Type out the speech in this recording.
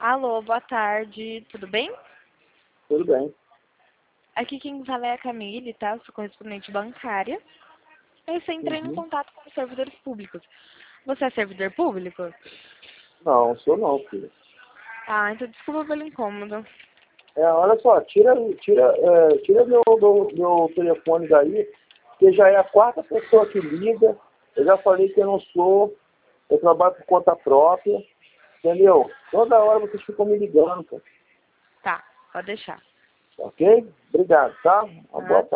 Alô, boa tarde, tudo bem? Tudo bem. Aqui quem fala é a Camille, tá? Eu sou correspondente bancária. Eu estou entrando em Uhum. contato com os servidores públicos. Você é servidor público? Não, sou não, filho. Ah, então desculpa pelo incômodo. Olha só, tira meu telefone daí, que já é a quarta pessoa que liga. Eu já falei que eu não sou, eu trabalho por conta própria, entendeu? Toda hora vocês ficam me ligando, cara. Tá, pode deixar. Ok? Obrigado, tá? Uma boa Tá? tarde.